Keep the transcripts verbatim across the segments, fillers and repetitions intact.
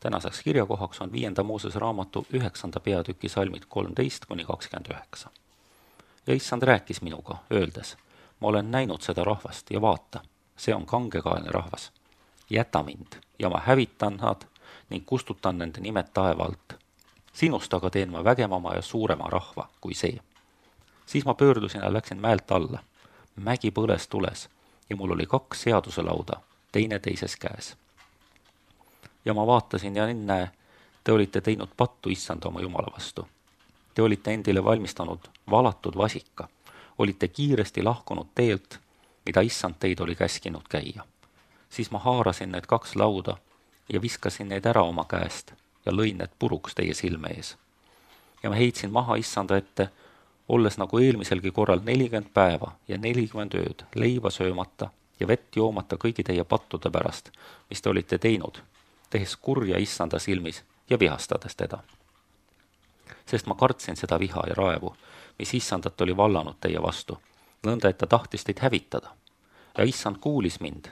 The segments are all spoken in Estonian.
Tänaseks kirjakohaks on viienda Moosese raamatu üheksanda peatüki salmid kolmteist kuni kakskümmend üheksa. Ja issand rääkis minuga, öeldes, ma olen näinud seda rahvast ja vaata, see on kangekaelne rahvas. Jäta mind ja ma hävitan nad ning kustutan nende nimed taeva alt. Sinust aga teen ma vägevama ja suurema rahva kui see. Siis ma pöördusin ja läksin mäelt alla. Mägi põles tules ja mul oli kaks seaduse lauda, teine teises käes. Ja ma vaatasin ja näe, te olite teinud pattu issand oma Jumala vastu. Te olite endile valmistanud valatud vasika, olite kiiresti lahkunud teelt, mida issand teid oli käskinud käia. Siis ma haarasin need kaks lauda ja viskasin neid ära oma käest ja lõin need puruks teie silme ees. Ja ma heitsin maha issanda ette, olles nagu eelmiselgi korral nelikümmend päeva ja nelikümmend ööd leiva söömata ja vett joomata kõigi teie pattude pärast, mis te olite teinud, tehes kurja issanda silmis ja vihastades teda. Sest ma kartsin seda viha ja raevu, mis issandat oli vallanud teie vastu, nõnda, et ta tahtis teid hävitada. Ja issand kuulis mind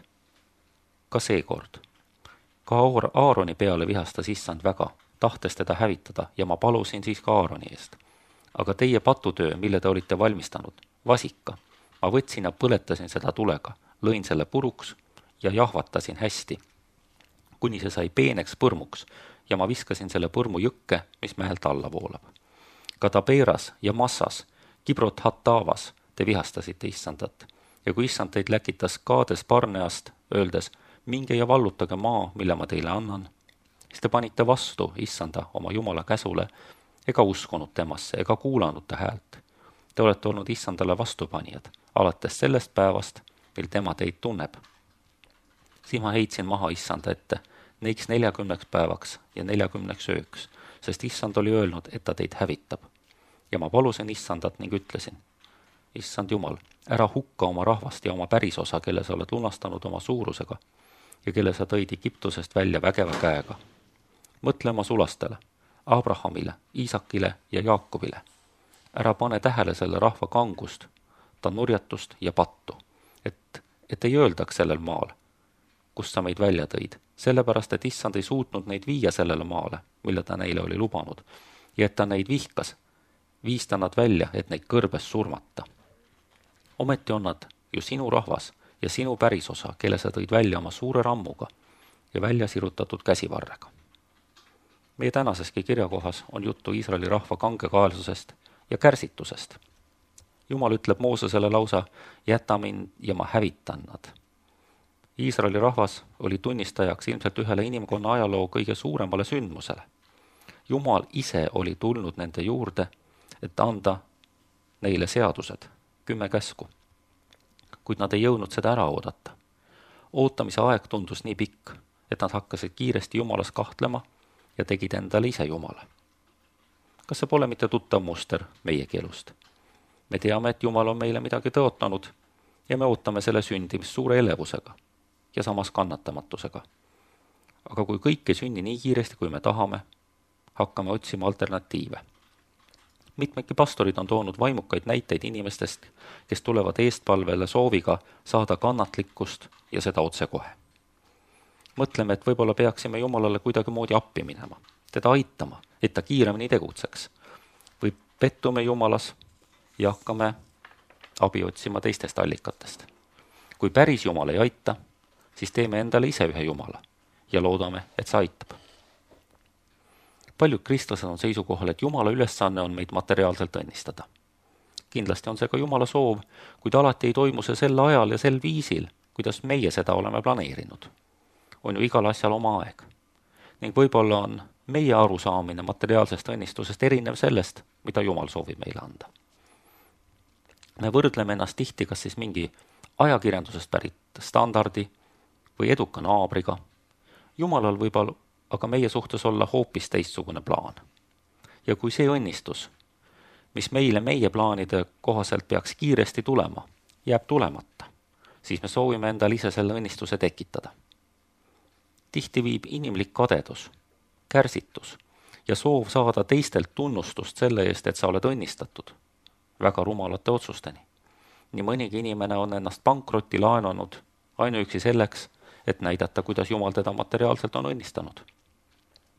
ka seekord. Ka Aaroni peale vihastas issand väga, tahtes teda hävitada ja ma palusin siis ka Aaroni eest. Aga teie patutöö, mille te olite valmistanud, vasika, ma võtsin ja põletasin seda tulega, lõin selle puruks ja jahvatasin hästi, kuni see sai peeneks põrmuks ja ma viskasin selle põrmu jõkke, mis mäelt alla voolab. Ka Tabeeras ja Massas, Kibrot Hattavas te vihastasite issandat ja kui issand teid läkitas Kaades Barneast, öeldes, minge ja vallutage maa, mille ma teile annan, siis te panite vastu issanda oma Jumala käsule ega uskunud temasse ega kuulanud ta häält. Te olete olnud issandale vastupanijad, alates sellest päevast, mil tema teid tunneb. Siis ma heitsin maha issanda ette, neiks neljakümneks päevaks ja neljakümneks ööks, sest issand oli öelnud, et ta teid hävitab. Ja ma palusin issandat ning ütlesin, issand Jumal, ära hukka oma rahvast ja oma pärisosa, kelle sa oled lunastanud oma suurusega ja kelle sa tõid Egiptusest välja vägeva käega. Mõtle oma sulastele, Abrahamile, Iisakile ja Jaakobile. Ära pane tähele selle rahva kangust, ta nurjatust ja pattu, et, et ei öeldaks sellel maal, kus sa meid välja tõid, sellepärast, et issand ei suutnud neid viia sellele maale, mille ta neile oli lubanud, ja et ta neid vihkas, viis ta nad välja, et neid kõrbes surmata. Ometi on nad ju sinu rahvas ja sinu pärisosa, kelle sa tõid välja oma suure rammuga ja välja sirutatud käsivarrega. Meie tänaseski kirjakohas on juttu Iisraeli rahva kangekaelsusest ja kärsitusest. Jumal ütleb Moosesele lausa, jäta mind ja ma hävitan nad. Iisraeli rahvas oli tunnistajaks ilmselt ühele inimkonna ajaloo kõige suuremale sündmusele. Jumal ise oli tulnud nende juurde, et anda neile seadused, kümme käsku. Kuid nad ei jõudnud seda ära oodata. Ootamise aeg tundus nii pikk, et nad hakkasid kiiresti Jumalas kahtlema ja tegid endale ise Jumala. Kas see pole mitte tuttav muster meiegi elust? Me teame, et Jumal on meile midagi tõotanud ja me ootame selle sündimist suure elevusega ja samas kannatamatusega. Aga kui kõik ei sünni nii kiiresti, kui me tahame, hakkame otsima alternatiive. Mitmedki pastorid on toonud vaimukaid näiteid inimestest, kes tulevad eestpalvele sooviga saada kannatlikkust ja seda otsekohe. Mõtleme, et võib-olla peaksime Jumalale kuidagi moodi appi minema, teda aitama, et ta kiiremini tegutseks. Või pettume Jumalas ja hakkame abi otsima teistest allikatest. Kui päris Jumal ei aita, siis teeme endale ise ühe Jumala ja loodame, et see aitab. Paljud kristlased on seisukohal, et Jumala ülesanne on meid materiaalselt õnnistada. Kindlasti on see ka Jumala soov, kuid alati ei toimu see sel ajal ja sel viisil, kuidas meie seda oleme planeerinud. On ju igal asjal oma aeg. Ning võib-olla on meie arusaamine materiaalsest õnnistusest erinev sellest, mida Jumal soovib meile anda. Me võrdleme ennast tihti kas siis mingi ajakirjandusest pärit standardi või eduka naabriga. Jumalal võib aga meie suhtes olla hoopis teistsugune plaan. Ja kui see õnnistus, mis meile meie plaanide kohaselt peaks kiiresti tulema, jääb tulemata, siis me soovime endal ise selle õnnistuse tekitada. Tihti viib inimlik kadedus, kärsitus ja soov saada teistelt tunnustust selle eest, et sa oled õnnistatud, väga rumalate otsusteni. Nii mõnigi inimene on ennast pankrotti laenanud ainuüksi selleks, et näidata, kuidas Jumal teda materiaalselt on õnnistanud.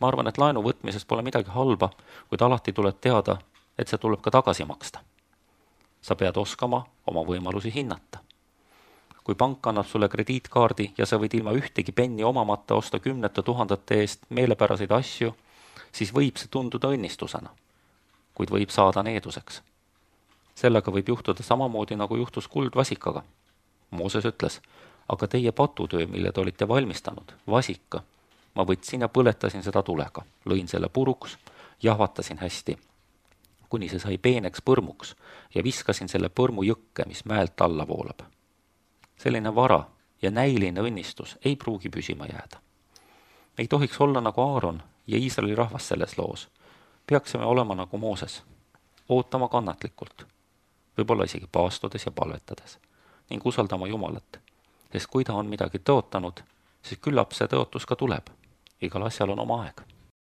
ma arvan, et laenu võtmises pole midagi halba, kuid alati tuleb teada, et see tuleb ka tagasi maksta. Sa pead oskama oma võimalusi hinnata. Kui pank annab sulle krediitkaardi ja sa võid ilma ühtegi penni omamata osta kümnete tuhandete eest meelepäraseid asju, siis võib see tunduda õnnistusena, kuid võib saada needuseks. Sellega võib juhtuda samamoodi, nagu juhtus kuldvasikaga. Mooses ütles, aga teie patutöö, mille te olite valmistanud, vasika, ma võtsin ja põletasin seda tulega, lõin selle puruks, jahvatasin hästi, kuni see sai peeneks põrmuks ja viskasin selle põrmu jõkke, mis mäelt alla voolab. Selline vara ja näiline õnnistus ei pruugi püsima jääda. Ei tohiks olla nagu Aaron ja Iisraeli rahvas selles loos. Peaksime olema nagu Mooses, ootama kannatlikult, võib-olla isegi paastudes ja palvetades, ning usaldama Jumalat, sest kui ta on midagi tõotanud, siis küllap see tõotus ka tuleb. Igal asjal on oma aeg.